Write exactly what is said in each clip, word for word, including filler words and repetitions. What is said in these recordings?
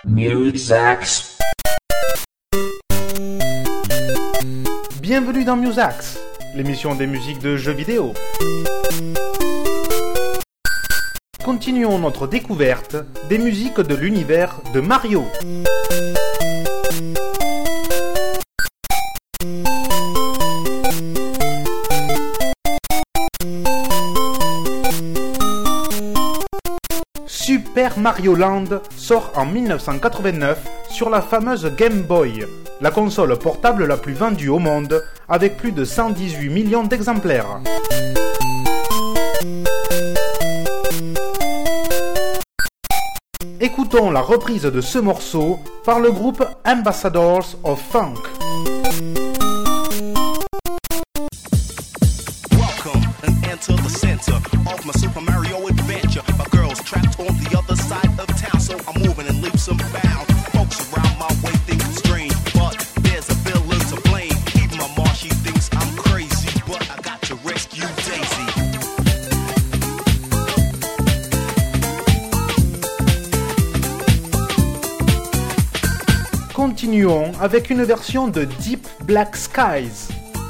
Musax. Bienvenue dans Musax, l'émission des musiques de jeux vidéo. Continuons notre découverte des musiques de l'univers de Mario. Super Mario Land sort en dix-neuf cent quatre-vingt-neuf sur la fameuse Game Boy, la console portable la plus vendue au monde avec plus de cent dix-huit millions d'exemplaires. Écoutons la reprise de ce morceau par le groupe Ambassadors of Funk. Welcome and enter the center of my Super Mario adventure. My girl's trapped on the other side of town, so I'm moving in leaps and bounds. Folks around my way think I'm strange, but there's a villain to blame. Even my mom, she thinks I'm crazy, but I got to rescue Daisy. Continuons avec une version de Deep Black Skies.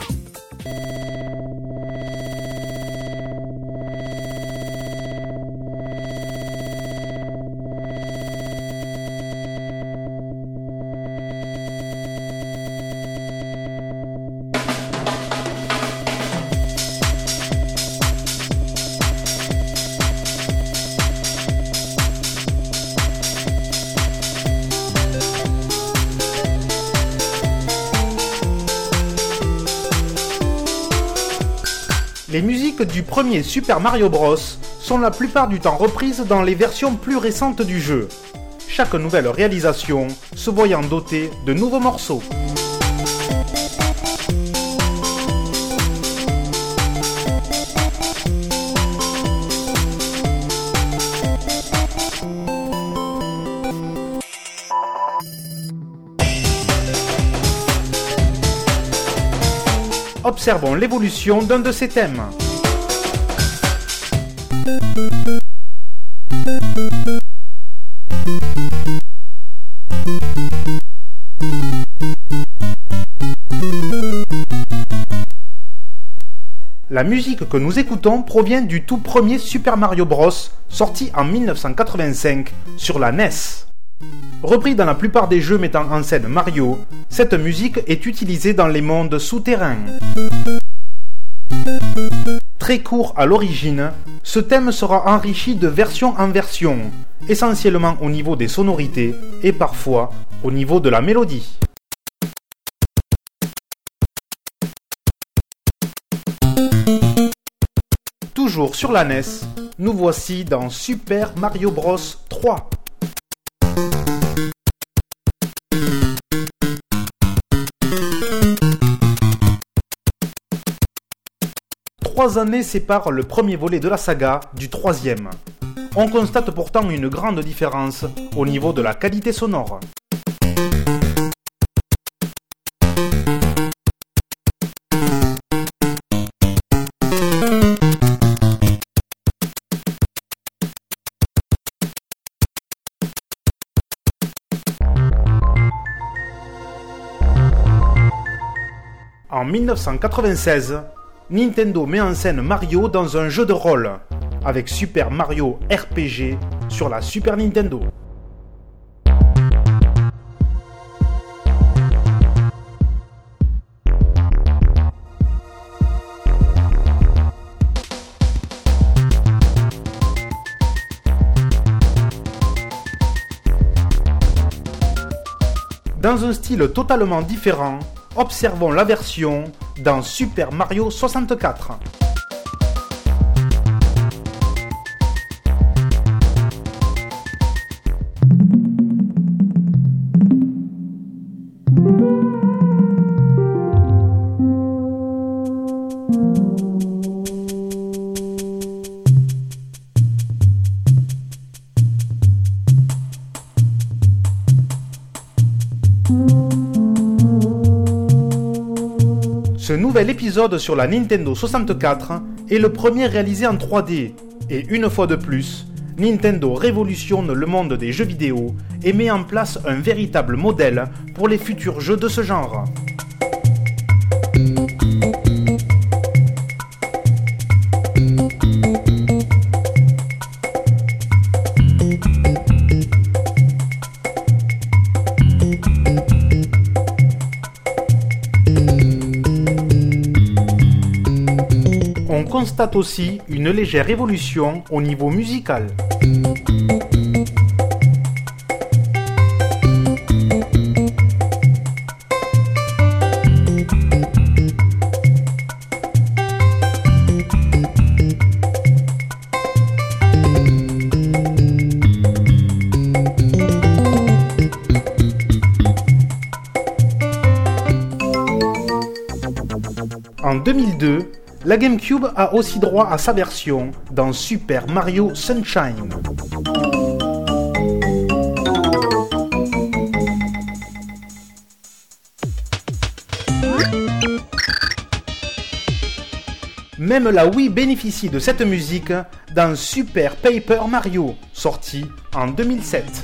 Les musiques du premier Super Mario Bros sont la plupart du temps reprises dans les versions plus récentes du jeu, chaque nouvelle réalisation se voyant dotée de nouveaux morceaux. Observons l'évolution d'un de ces thèmes. La musique que nous écoutons provient du tout premier Super Mario Bros, sorti en dix-neuf cent quatre-vingt-cinq sur la N E S. Repris dans la plupart des jeux mettant en scène Mario, cette musique est utilisée dans les mondes souterrains. Très court à l'origine, ce thème sera enrichi de version en version, essentiellement au niveau des sonorités et parfois au niveau de la mélodie. Toujours sur la N E S, nous voici dans Super Mario Bros trois. Trois années séparent le premier volet de la saga du troisième. On constate pourtant une grande différence au niveau de la qualité sonore. En dix-neuf cent quatre-vingt-seize, Nintendo met en scène Mario dans un jeu de rôle, avec Super Mario R P G sur la Super Nintendo. Dans un style totalement différent, observons la version dans Super Mario soixante-quatre. Ce nouvel épisode sur la Nintendo soixante-quatre est le premier réalisé en trois D, et une fois de plus, Nintendo révolutionne le monde des jeux vidéo et met en place un véritable modèle pour les futurs jeux de ce genre. On constate aussi une légère évolution au niveau musical. En deux mille deux, la GameCube a aussi droit à sa version dans Super Mario Sunshine. Même la Wii bénéficie de cette musique dans Super Paper Mario, sorti en deux mille sept.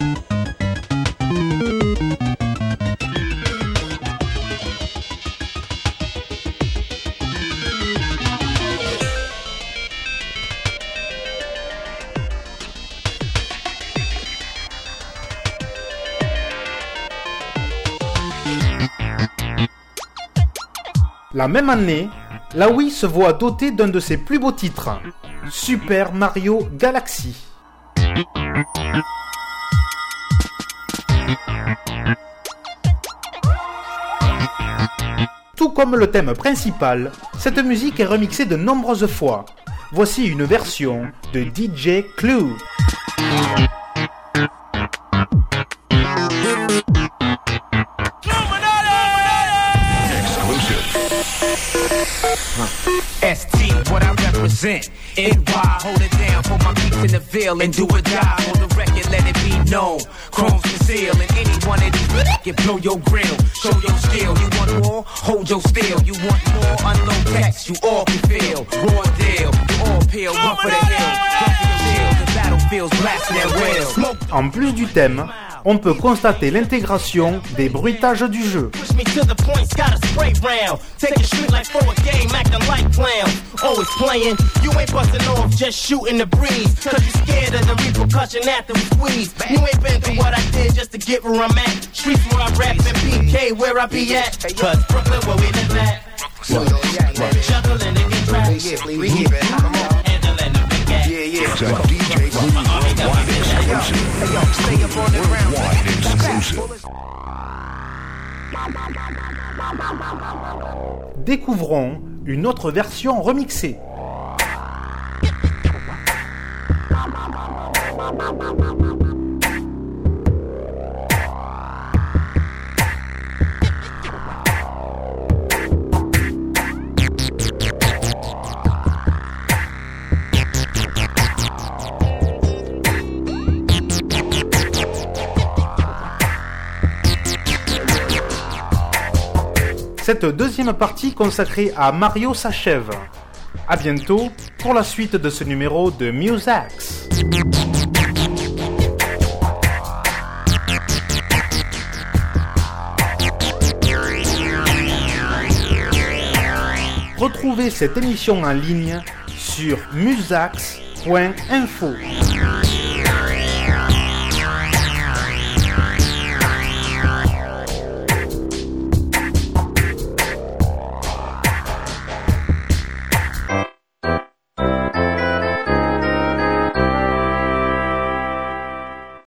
La même année, la Wii se voit dotée d'un de ses plus beaux titres, Super Mario Galaxy. Tout comme le thème principal, cette musique est remixée de nombreuses fois. Voici une version de D J Clue. S T, what I represent. N Y, hold it down for my peeps in the Ville and do or die. On the record, let it be known. Chrome's conceal, and any one of these can blow your grill. Show your skill. You want more? Hold your steel. You want more? Unload text, you all can feel. Raw deal, you all peel, run for the hill. Run for your deal, the battlefield's blasting their wheels. En plus du thème, on peut constater l'intégration des bruitages du jeu. Découvrons une autre version remixée. Cette deuxième partie consacrée à Mario s'achève. A bientôt pour la suite de ce numéro de Musax. Retrouvez cette émission en ligne sur musax point info.